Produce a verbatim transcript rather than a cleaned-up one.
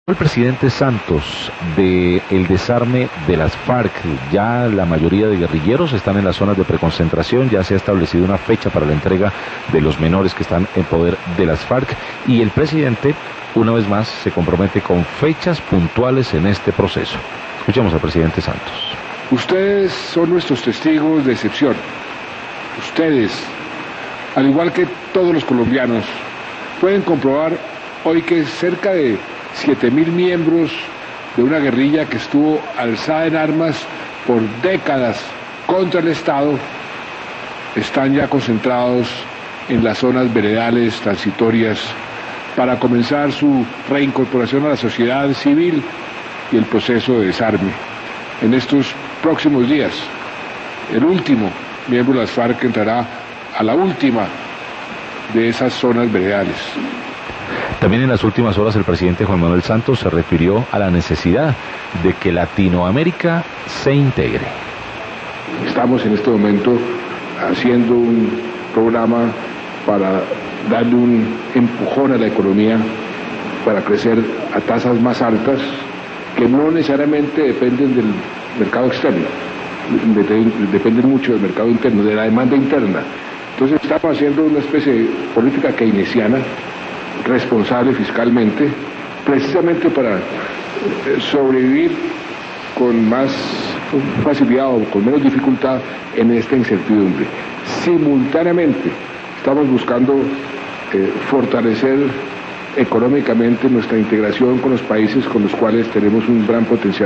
El presidente Santos de el desarme de las FARC. Ya la mayoría de guerrilleros están en las zonas de preconcentración, ya se ha establecido una fecha para la entrega de los menores que están en poder de las FARC, y el presidente una vez más se compromete con fechas puntuales en este proceso. Escuchemos al presidente Santos. Ustedes son nuestros testigos de excepción. Ustedes, al igual que todos los colombianos, pueden comprobar hoy que cerca de siete mil miembros de una guerrilla que estuvo alzada en armas por décadas contra el Estado están ya concentrados en las zonas veredales transitorias para comenzar su reincorporación a la sociedad civil y el proceso de desarme. En estos próximos días, el último miembro de las FARC entrará a la última de esas zonas veredales. También en las últimas horas el presidente Juan Manuel Santos se refirió a la necesidad de que Latinoamérica se integre. Estamos en este momento haciendo un programa para darle un empujón a la economía para crecer a tasas más altas que no necesariamente dependen del mercado externo, dependen mucho del mercado interno, de la demanda interna. Entonces estamos haciendo una especie de política keynesiana, responsable fiscalmente, precisamente para sobrevivir con más facilidad o con menos dificultad en esta incertidumbre. Simultáneamente estamos buscando eh, fortalecer económicamente nuestra integración con los países con los cuales tenemos un gran potencial.